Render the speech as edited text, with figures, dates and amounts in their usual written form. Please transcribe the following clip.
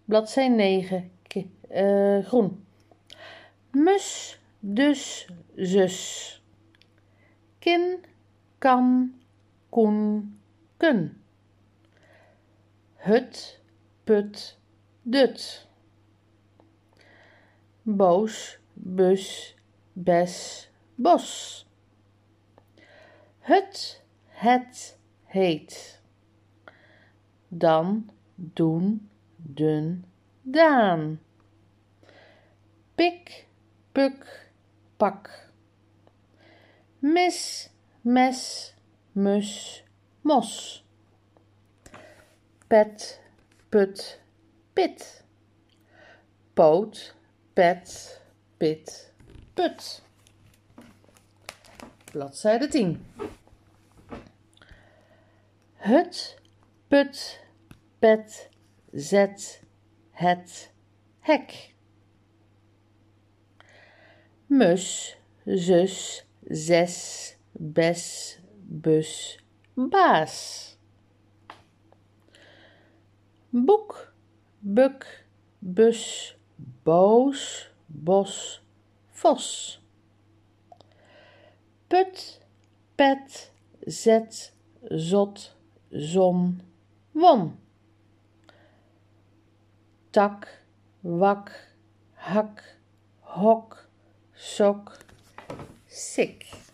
bladzij 9, groen. Mus, dus, zus. Kin, kan, koen, kun. Hut, put, dut. Boos, bus, bes, bos. Het, heet. Dan, doen, dun, daan. Pik, puk, pak. Mis, mes, mus, mos. Pet, put, pit. Poot, pet, pit, put. Bladzijde 10. Hut, put, pet, zet, het, hek. Mus, zus, zes, bes, bus, baas. Boek, buk, bus, boos, bos, vos. Put, pet, zet, zot, zon, won. Tak, wak, hak, hok, sok, sik.